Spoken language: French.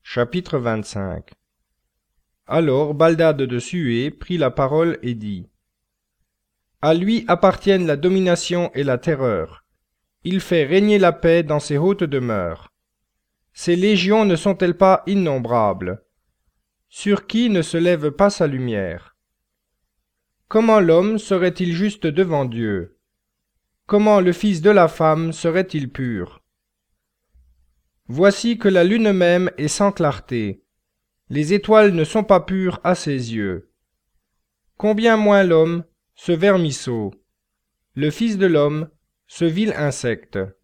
Chapitre 25. Alors Baldad de Sué prit la parole et dit : À lui appartiennent la domination et la terreur. Il fait régner la paix dans ses hautes demeures. Ses légions ne sont-elles pas innombrables? Sur qui ne se lève pas sa lumière? Comment l'homme serait-il juste devant Dieu? Comment le fils de la femme serait-il pur? Voici que la lune même est sans clarté. Les étoiles ne sont pas pures à ses yeux. Combien moins l'homme, ce vermisseau, le fils de l'homme, ce vil insecte.